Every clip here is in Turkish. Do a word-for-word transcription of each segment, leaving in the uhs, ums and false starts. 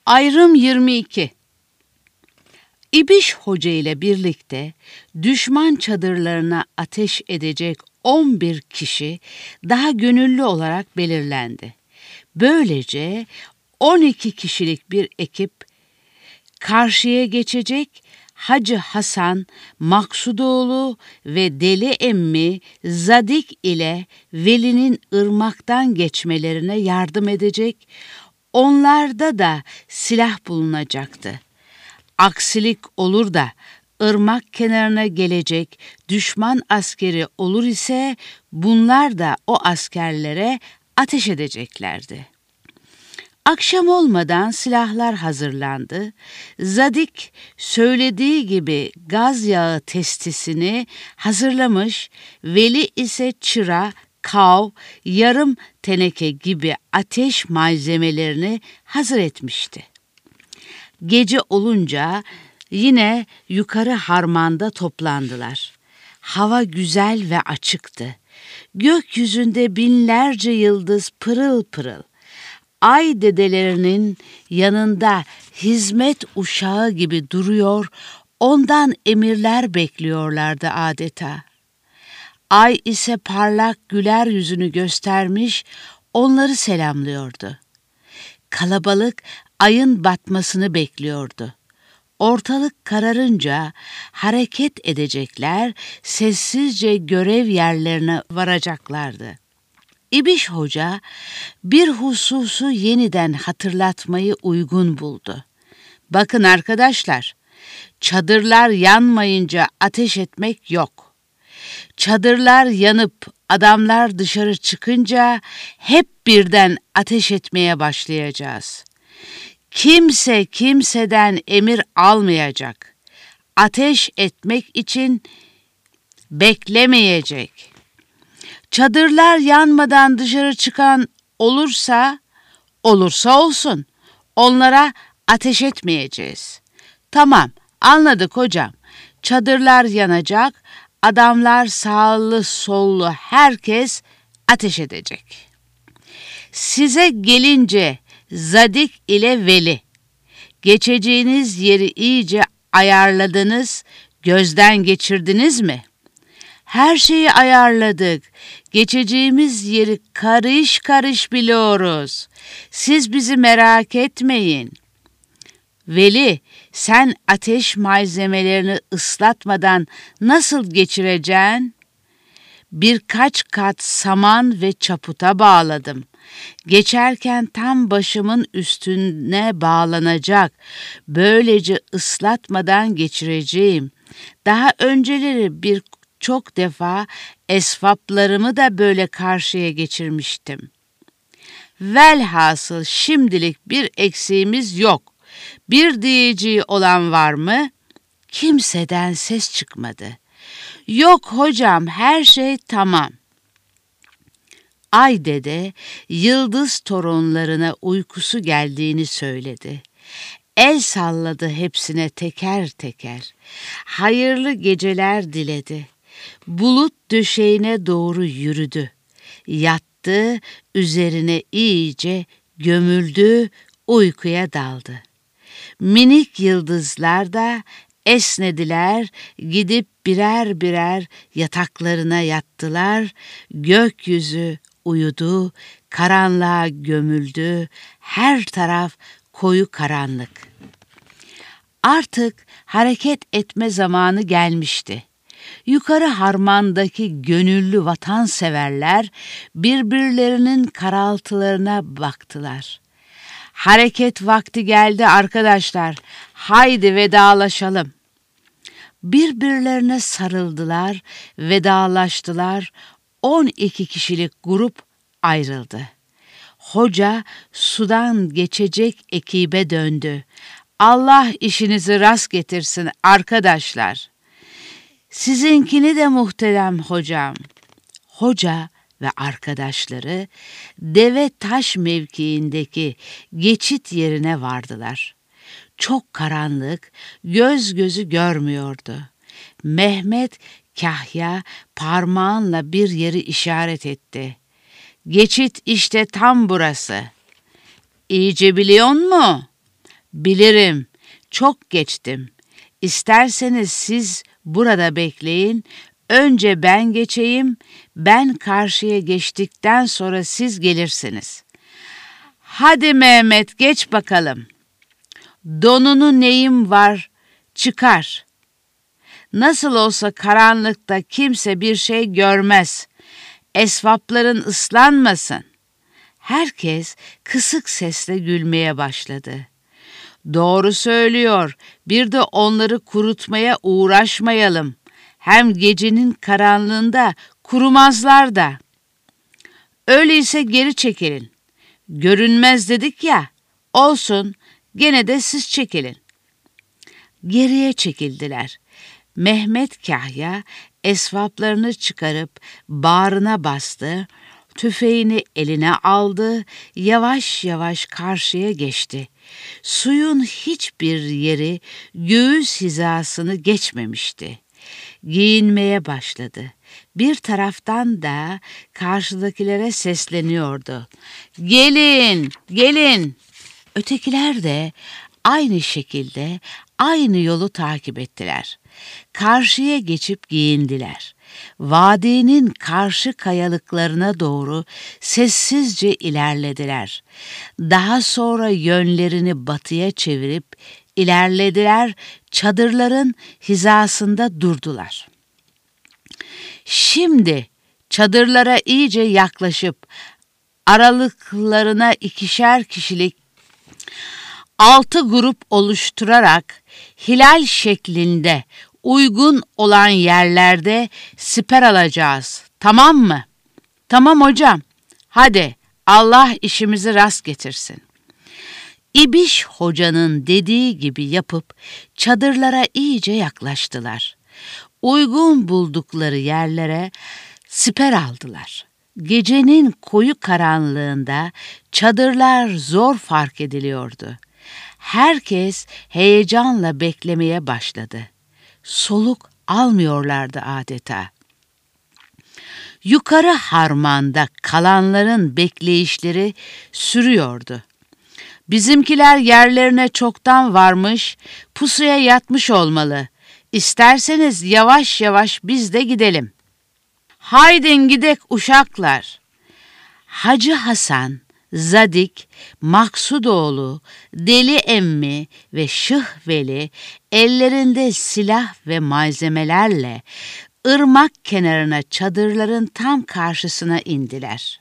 Ayrım yirmi iki. İbiş Hoca ile birlikte düşman çadırlarına ateş edecek on bir kişi daha gönüllü olarak belirlendi. Böylece on iki kişilik bir ekip karşıya geçecek, Hacı Hasan Maksudoğlu ve Deli Emmi Zadik ile Veli'nin ırmaktan geçmelerine yardım edecek, onlarda da silah bulunacaktı. Aksilik olur da ırmak kenarına gelecek düşman askeri olur ise bunlar da o askerlere ateş edeceklerdi. Akşam olmadan silahlar hazırlandı. Zadik söylediği gibi gaz yağı testisini hazırlamış, Veli ise çıra, kav, yarım teneke gibi ateş malzemelerini hazır etmişti. Gece olunca yine yukarı harmanda toplandılar. Hava güzel ve açıktı. Gökyüzünde binlerce yıldız pırıl pırıl. Ay dedelerinin yanında hizmet uşağı gibi duruyor, ondan emirler bekliyorlardı adeta. Ay ise parlak güler yüzünü göstermiş, onları selamlıyordu. Kalabalık ayın batmasını bekliyordu. Ortalık kararınca hareket edecekler, sessizce görev yerlerine varacaklardı. İbiş Hoca bir hususu yeniden hatırlatmayı uygun buldu. Bakın arkadaşlar, çadırlar yanmayınca ateş etmek yok. Çadırlar yanıp adamlar dışarı çıkınca hep birden ateş etmeye başlayacağız. Kimse kimseden emir almayacak. Ateş etmek için beklemeyecek. Çadırlar yanmadan dışarı çıkan olursa, olursa olsun. Onlara ateş etmeyeceğiz. Tamam, anladık hocam. Çadırlar yanacak, adamlar sağlı sollu herkes ateş edecek. Size gelince Zadik ile Veli, geçeceğiniz yeri iyice ayarladınız, gözden geçirdiniz mi? Her şeyi ayarladık. Geçeceğimiz yeri karış karış biliyoruz. Siz bizi merak etmeyin. Veli, sen ateş malzemelerini ıslatmadan nasıl geçireceksin? Birkaç kat saman ve çaputa bağladım. Geçerken tam başımın üstüne bağlanacak. Böylece ıslatmadan geçireceğim. Daha önceleri bir çok defa esvaplarımı da böyle karşıya geçirmiştim. Velhasıl şimdilik bir eksiğimiz yok. Bir diyeceği olan var mı? Kimseden ses çıkmadı. Yok hocam, her şey tamam. Ay dede yıldız torunlarına uykusu geldiğini söyledi. El salladı hepsine teker teker. Hayırlı geceler diledi. Bulut döşeğine doğru yürüdü. Yattı, üzerine iyice gömüldü, uykuya daldı. Minik yıldızlar da esnediler, gidip birer birer yataklarına yattılar. Gökyüzü uyudu, karanlığa gömüldü, her taraf koyu karanlık. Artık hareket etme zamanı gelmişti. Yukarı harmandaki gönüllü vatanseverler birbirlerinin karaltılarına baktılar. Hareket vakti geldi arkadaşlar, haydi vedalaşalım. Birbirlerine sarıldılar, vedalaştılar, on iki kişilik grup ayrıldı. Hoca sudan geçecek ekibe döndü. Allah işinizi rast getirsin arkadaşlar. Sizinkini de muhterem hocam. Hoca ve arkadaşları Deve Taş mevkiindeki geçit yerine vardılar. Çok karanlık, göz gözü görmüyordu. Mehmet Kahya parmağınla bir yeri işaret etti. Geçit işte tam burası. İyice biliyor mu? Bilirim, çok geçtim. İsterseniz siz burada bekleyin. Önce ben geçeyim. Ben karşıya geçtikten sonra siz gelirsiniz. Hadi Mehmet, geç bakalım. Donunu neyim var? Çıkar. Nasıl olsa karanlıkta kimse bir şey görmez. Esvapların ıslanmasın. Herkes kısık sesle gülmeye başladı. Doğru söylüyor. Bir de onları kurutmaya uğraşmayalım. Hem gecenin karanlığında kurumazlar da. Öyleyse geri çekilin. Görünmez dedik ya. Olsun, gene de siz çekilin. Geriye çekildiler. Mehmet Kahya esvaplarını çıkarıp bağrına bastı, tüfeğini eline aldı, yavaş yavaş karşıya geçti. Suyun hiçbir yeri göğüs hizasını geçmemişti. Giyinmeye başladı. Bir taraftan da karşıdakilere sesleniyordu. Gelin, gelin. Ötekiler de aynı şekilde aynı yolu takip ettiler. Karşıya geçip giyindiler. Vadinin karşı kayalıklarına doğru sessizce ilerlediler. Daha sonra yönlerini batıya çevirip ilerlediler, çadırların hizasında durdular. Şimdi çadırlara iyice yaklaşıp aralıklarına ikişer kişilik altı grup oluşturarak hilal şeklinde uygun olan yerlerde siper alacağız. Tamam mı? Tamam hocam. Hadi Allah işimizi rast getirsin. İbiş hocanın dediği gibi yapıp çadırlara iyice yaklaştılar. Uygun buldukları yerlere siper aldılar. Gecenin koyu karanlığında çadırlar zor fark ediliyordu. Herkes heyecanla beklemeye başladı. Soluk almıyorlardı adeta. Yukarı harmanda kalanların bekleyişleri sürüyordu. Bizimkiler yerlerine çoktan varmış, pusuya yatmış olmalı. İsterseniz yavaş yavaş biz de gidelim. Haydin gidek uşaklar. Hacı Hasan, Zadik, Maksudoğlu, Deli Emmi ve Şıh Veli ellerinde silah ve malzemelerle ırmak kenarına çadırların tam karşısına indiler.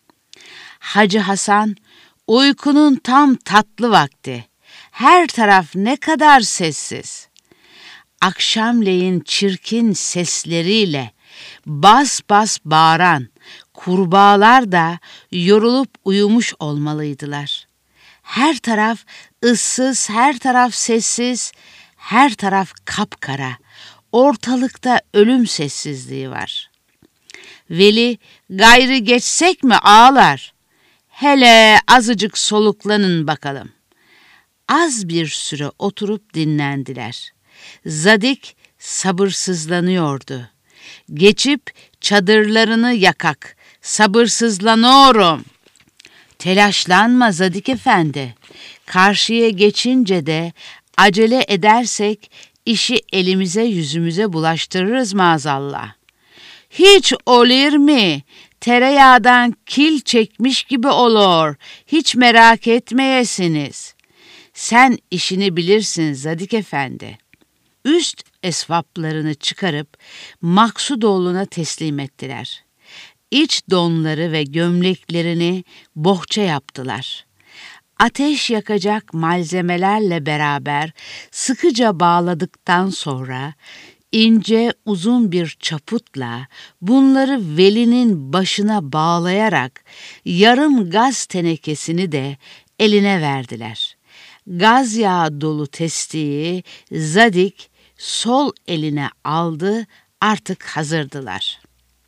Hacı Hasan, uykunun tam tatlı vakti. Her taraf ne kadar sessiz. Akşamleyin çirkin sesleriyle bas bas bağıran kurbağalar da yorulup uyumuş olmalıydılar. Her taraf ıssız, her taraf sessiz, her taraf kapkara. Ortalıkta ölüm sessizliği var. Veli, gayrı geçsek mi ağlar? Hele azıcık soluklanın bakalım. Az bir süre oturup dinlendiler. Zadik sabırsızlanıyordu. Geçip çadırlarını yakak, sabırsızlanıyorum. Telaşlanma Zadik Efendi. Karşıya geçince de acele edersek işi elimize yüzümüze bulaştırırız maazallah. Hiç olur mu? Tereyağdan kil çekmiş gibi olur. Hiç merak etmeyesiniz. Sen işini bilirsin Zadik Efendi. Üst esvaplarını çıkarıp Maksudoğlu'na teslim ettiler. İç donları ve gömleklerini bohça yaptılar. Ateş yakacak malzemelerle beraber sıkıca bağladıktan sonra ince uzun bir çaputla bunları Veli'nin başına bağlayarak yarım gaz tenekesini de eline verdiler. Gaz yağı dolu testiyi Zadik sol eline aldı, artık hazırdılar.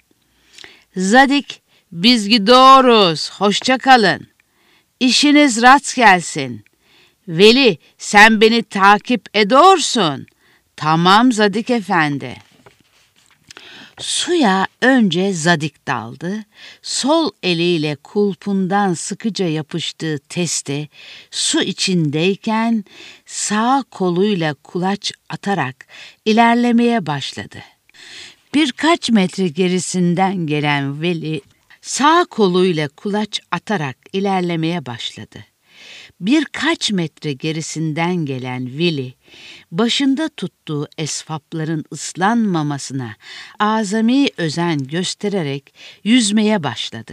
Zadik, biz gidiyoruz, hoşça kalın. İşiniz rast gelsin. Veli, sen beni takip ediyorsun. Tamam Zadik Efendi. Suya önce Zadik daldı, sol eliyle kulpundan sıkıca yapıştığı testi su içindeyken sağ koluyla kulaç atarak ilerlemeye başladı. Birkaç metre gerisinden gelen Veli sağ koluyla kulaç atarak ilerlemeye başladı. Birkaç metre gerisinden gelen Veli, başında tuttuğu esvapların ıslanmamasına azami özen göstererek yüzmeye başladı.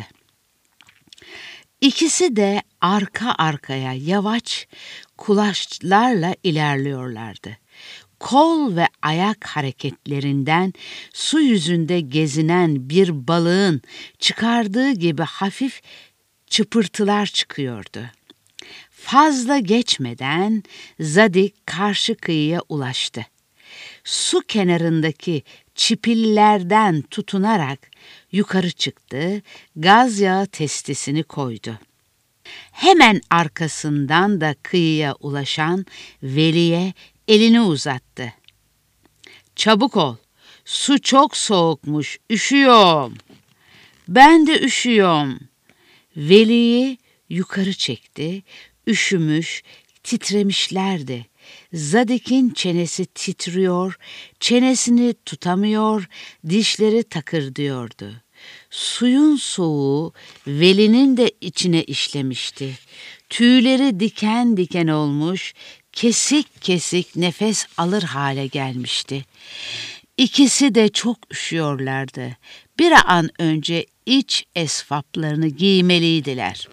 İkisi de arka arkaya yavaş kulaçlarla ilerliyorlardı. Kol ve ayak hareketlerinden su yüzünde gezinen bir balığın çıkardığı gibi hafif çıpırtılar çıkıyordu. Fazla geçmeden Zadik karşı kıyıya ulaştı. Su kenarındaki çipillerden tutunarak yukarı çıktı, gaz yağı testisini koydu. Hemen arkasından da kıyıya ulaşan Veli'ye elini uzattı. "Çabuk ol, su çok soğukmuş, üşüyorum." "Ben de üşüyorum." Veli'yi yukarı çekti, üşümüş, titremişlerdi. Zadik'in çenesi titriyor, çenesini tutamıyor, dişleri takırdıyordu. Suyun soğuğu Veli'nin de içine işlemişti. Tüyleri diken diken olmuş, kesik kesik nefes alır hale gelmişti. İkisi de çok üşüyorlardı. Bir an önce iç esvaplarını giymeliydiler.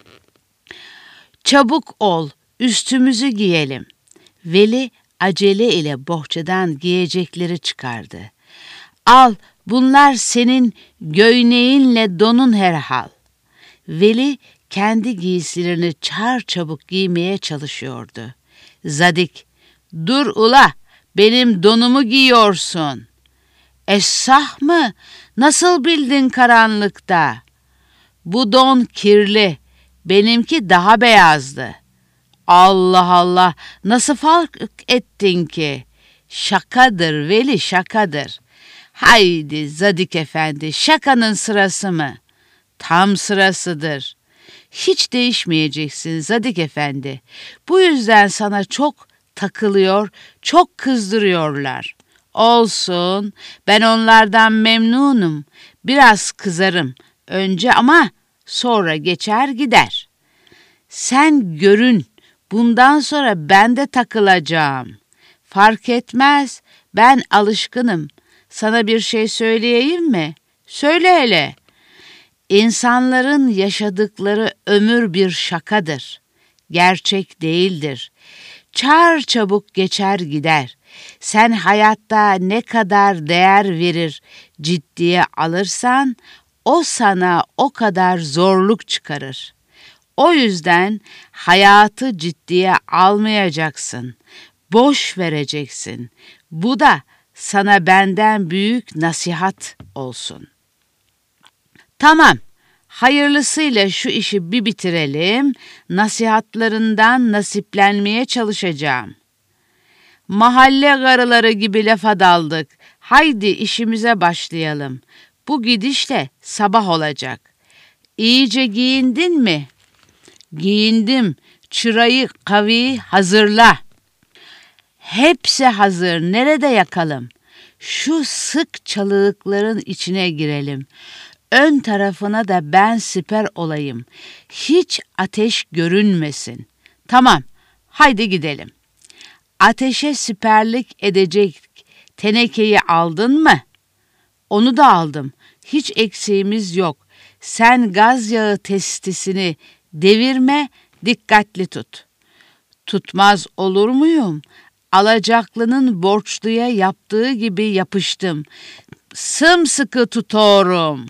"Çabuk ol, üstümüzü giyelim." Veli acele ile bohçadan giyecekleri çıkardı. "Al, bunlar senin göğneğinle donun herhal." Veli kendi giysilerini çarçabuk giymeye çalışıyordu. Zadik, "Dur ula, benim donumu giyiyorsun." "Essah mı? Nasıl bildin karanlıkta?" "Bu don kirli, benimki daha beyazdı." "Allah Allah, nasıl fark ettin ki?" "Şakadır Veli, şakadır." "Haydi Zadik Efendi, şakanın sırası mı?" "Tam sırasıdır." "Hiç değişmeyeceksin Zadik Efendi. Bu yüzden sana çok takılıyor, çok kızdırıyorlar." "Olsun, ben onlardan memnunum. Biraz kızarım önce ama sonra geçer gider." "Sen görün, bundan sonra ben de takılacağım." "Fark etmez, ben alışkınım. Sana bir şey söyleyeyim mi?" "Söyle hele." "İnsanların yaşadıkları ömür bir şakadır. Gerçek değildir. Çarçabuk geçer gider. Sen hayatta ne kadar değer verir, ciddiye alırsan, o sana o kadar zorluk çıkarır. O yüzden hayatı ciddiye almayacaksın. Boş vereceksin. Bu da sana benden büyük nasihat olsun." "Tamam, hayırlısıyla şu işi bir bitirelim, nasihatlarından nasiplenmeye çalışacağım." "Mahalle karıları gibi lafa daldık. Haydi işimize başlayalım. Bu gidişle sabah olacak." "İyice giyindin mi?" "Giyindim. Çırayı kavi hazırla." "Hepsi hazır. Nerede yakalım?" "Şu sık çalılıkların içine girelim. Ön tarafına da ben siper olayım. Hiç ateş görünmesin." "Tamam, haydi gidelim." "Ateşe siperlik edecek tenekeyi aldın mı?" "Onu da aldım. Hiç eksiğimiz yok. Sen gaz yağı testisini devirme, dikkatli tut." "Tutmaz olur muyum? Alacaklının borçluya yaptığı gibi yapıştım. Sımsıkı tutuyorum."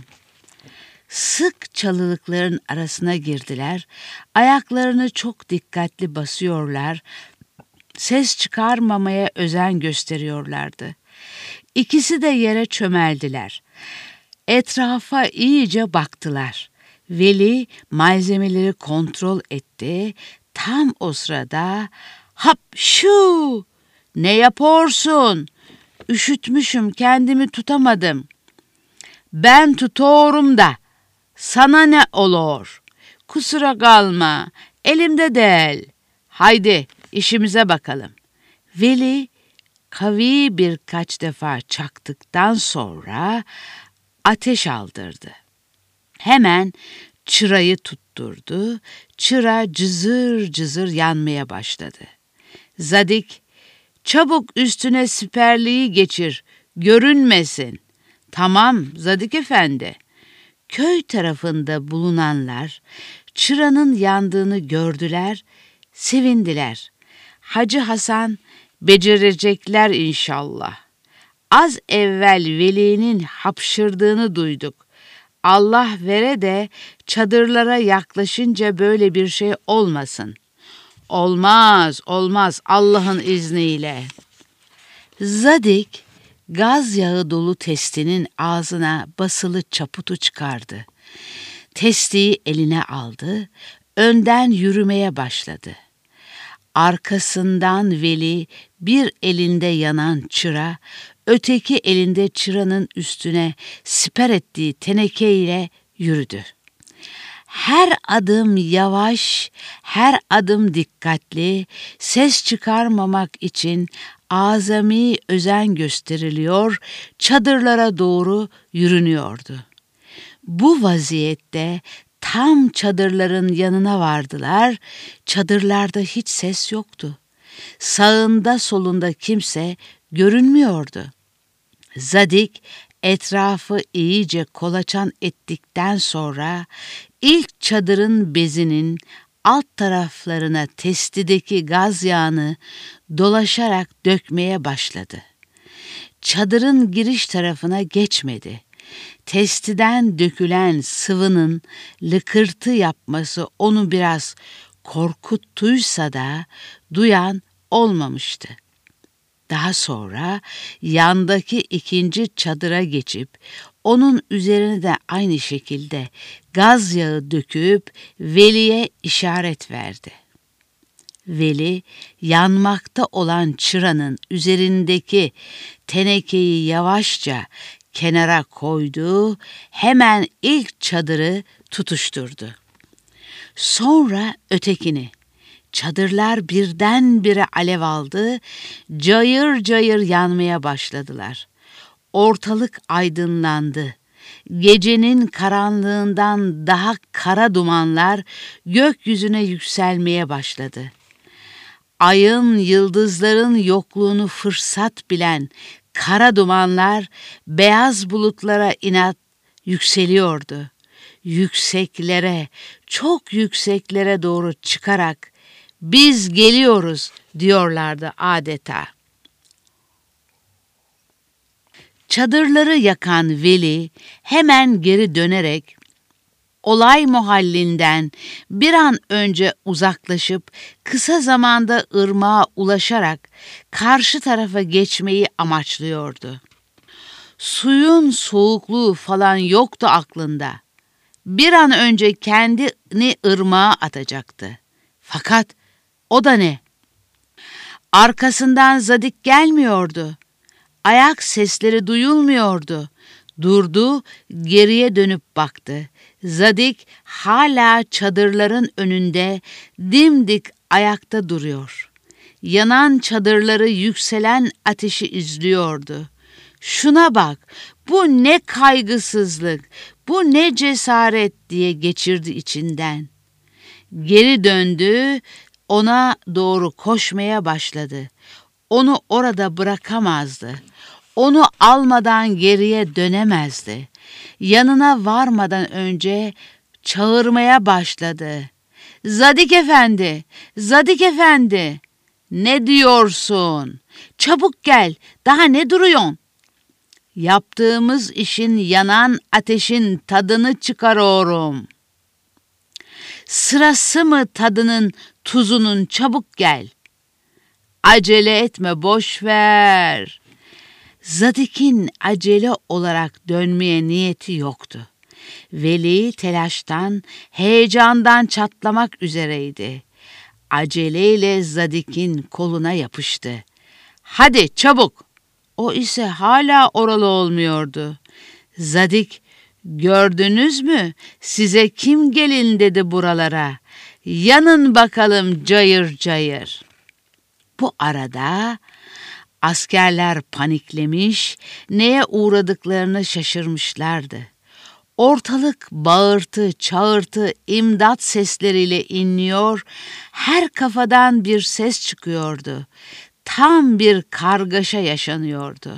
Sık çalılıkların arasına girdiler. Ayaklarını çok dikkatli basıyorlar. Ses çıkarmamaya özen gösteriyorlardı. İkisi de yere çömeldiler. Etrafa iyice baktılar. Veli malzemeleri kontrol etti. Tam o sırada "Hap şu! Ne yapıyorsun? Üşütmüşüm, kendimi tutamadım." Ben tutuyorum da sana ne olur? Kusura kalma, elimde değil. Haydi işimize bakalım. Veli kavi birkaç defa çaktıktan sonra ateş aldırdı. Hemen çırayı tutturdu. Çıra cızır cızır yanmaya başladı. Zadik, çabuk üstüne siperliği geçir, görünmesin. Tamam Zadik Efendi. Köy tarafında bulunanlar çıranın yandığını gördüler, sevindiler. Hacı Hasan becerecekler inşallah. Az evvel Veli'nin hapşırdığını duyduk. Allah vere de çadırlara yaklaşınca böyle bir şey olmasın. Olmaz, olmaz Allah'ın izniyle. Zadik gaz yağı dolu testinin ağzına basılı çaputu çıkardı. Testiyi eline aldı, önden yürümeye başladı. Arkasından Veli bir elinde yanan çıra, öteki elinde çıranın üstüne siper ettiği tenekeyle yürüdü. Her adım yavaş, her adım dikkatli, ses çıkarmamak için azami özen gösteriliyor, çadırlara doğru yürünüyordu. Bu vaziyette tam çadırların yanına vardılar, çadırlarda hiç ses yoktu. Sağında solunda kimse görünmüyordu. Zadik etrafı iyice kolaçan ettikten sonra ilk çadırın bezinin alt taraflarına testideki gaz yağını dolaşarak dökmeye başladı. Çadırın giriş tarafına geçmedi. Testiden dökülen sıvının lıkırtı yapması onu biraz korkuttuysa da duyan olmamıştı. Daha sonra yandaki ikinci çadıra geçip onun üzerine de aynı şekilde gaz yağı döküp Veli'ye işaret verdi. Veli yanmakta olan çıranın üzerindeki tenekeyi yavaşça kenara koydu, hemen ilk çadırı tutuşturdu. Sonra ötekini. Çadırlar birdenbire alev aldı, cayır cayır yanmaya başladılar. Ortalık aydınlandı. Gecenin karanlığından daha kara dumanlar gökyüzüne yükselmeye başladı. Ayın, yıldızların yokluğunu fırsat bilen kara dumanlar beyaz bulutlara inat yükseliyordu. Yükseklere, çok yükseklere doğru çıkarak "Biz geliyoruz" diyorlardı adeta. Çadırları yakan Veli hemen geri dönerek olay mahallinden bir an önce uzaklaşıp kısa zamanda ırmağa ulaşarak karşı tarafa geçmeyi amaçlıyordu. Suyun soğukluğu falan yoktu aklında. Bir an önce kendini ırmağa atacaktı. Fakat o da ne? Arkasından Zadik gelmiyordu. Ayak sesleri duyulmuyordu. Durdu, geriye dönüp baktı. Zadik hala çadırların önünde dimdik ayakta duruyor. Yanan çadırları yükselen ateşi izliyordu. Şuna bak, bu ne kaygısızlık, bu ne cesaret diye geçirdi içinden. Geri döndü, ona doğru koşmaya başladı. Onu orada bırakamazdı. Onu almadan geriye dönemezdi. Yanına varmadan önce çağırmaya başladı. "Zadik Efendi, Zadik Efendi, ne diyorsun? Çabuk gel, daha ne duruyorsun? Yaptığımız işin yanan ateşin tadını çıkarıyorum. Sırası mı tadının, tuzunun, çabuk gel. Acele etme, boş ver." Zadik'in acele olarak dönmeye niyeti yoktu. Veli telaştan, heyecandan çatlamak üzereydi. Aceleyle Zadik'in koluna yapıştı. "Hadi çabuk!" O ise hala oralı olmuyordu. Zadik Gördünüz mü? Size kim gelin dedi buralara. Yanın bakalım cayır cayır. Bu arada askerler paniklemiş, neye uğradıklarını şaşırmışlardı. Ortalık bağırtı, çağırtı, imdat sesleriyle inliyor, her kafadan bir ses çıkıyordu. Tam bir kargaşa yaşanıyordu.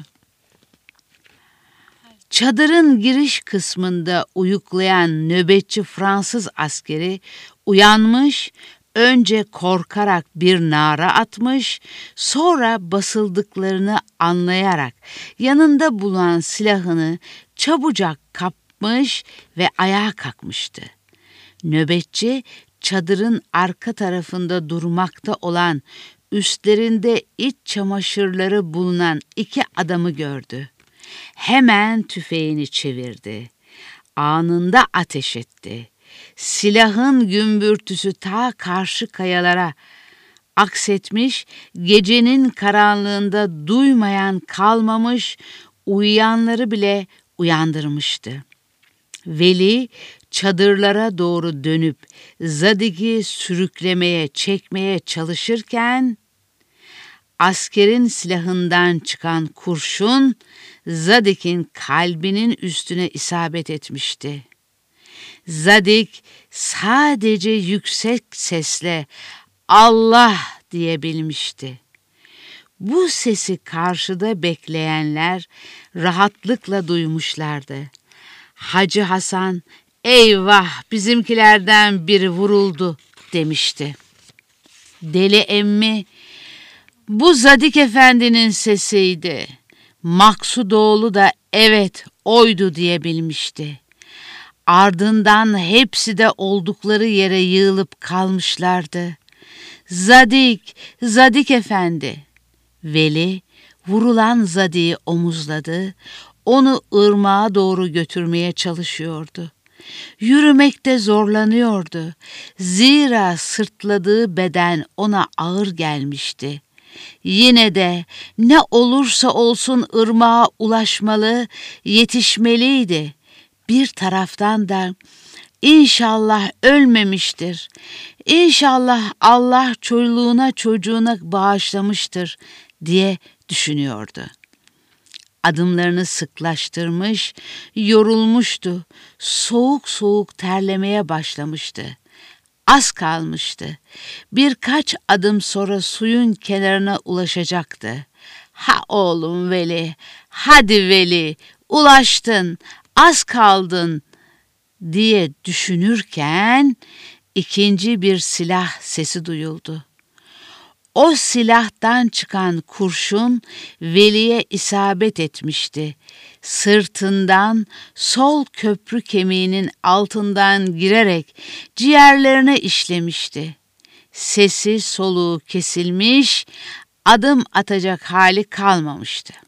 Çadırın giriş kısmında uyuklayan nöbetçi Fransız askeri uyanmış, önce korkarak bir nara atmış, sonra basıldıklarını anlayarak yanında bulunan silahını çabucak kapmış ve ayağa kalkmıştı. Nöbetçi çadırın arka tarafında durmakta olan, üstlerinde iç çamaşırları bulunan iki adamı gördü. Hemen tüfeğini çevirdi. Anında ateş etti. Silahın gümbürtüsü ta karşı kayalara aksetmiş, gecenin karanlığında duymayan kalmamış, uyuyanları bile uyandırmıştı. Veli çadırlara doğru dönüp Zadik'i sürüklemeye, çekmeye çalışırken askerin silahından çıkan kurşun Zadik'in kalbinin üstüne isabet etmişti. Zadik sadece yüksek sesle Allah diyebilmişti. Bu sesi karşıda bekleyenler rahatlıkla duymuşlardı. Hacı Hasan, eyvah bizimkilerden biri vuruldu demişti. Deli emmi, bu Zadik Efendi'nin sesiydi. Maksudoğlu da evet oydu diyebilmişti. Ardından hepsi de oldukları yere yığılıp kalmışlardı. Zadik, Zadik Efendi. Veli vurulan Zadik'i omuzladı, onu ırmağa doğru götürmeye çalışıyordu. Yürümekte zorlanıyordu. Zira sırtladığı beden ona ağır gelmişti. Yine de ne olursa olsun ırmağa ulaşmalı, yetişmeliydi. Bir taraftan da İnşallah ölmemiştir. İnşallah Allah çoluğuna çocuğuna bağışlamıştır diye düşünüyordu. Adımlarını sıklaştırmış, yorulmuştu. Soğuk soğuk terlemeye başlamıştı. Az kalmıştı. Birkaç adım sonra suyun kenarına ulaşacaktı. Ha oğlum Veli, hadi Veli, ulaştın, az kaldın diye düşünürken ikinci bir silah sesi duyuldu. O silahtan çıkan kurşun Veli'ye isabet etmişti. Sırtından sol köprü kemiğinin altından girerek ciğerlerine işlemişti. Sesi soluğu kesilmiş, adım atacak hali kalmamıştı.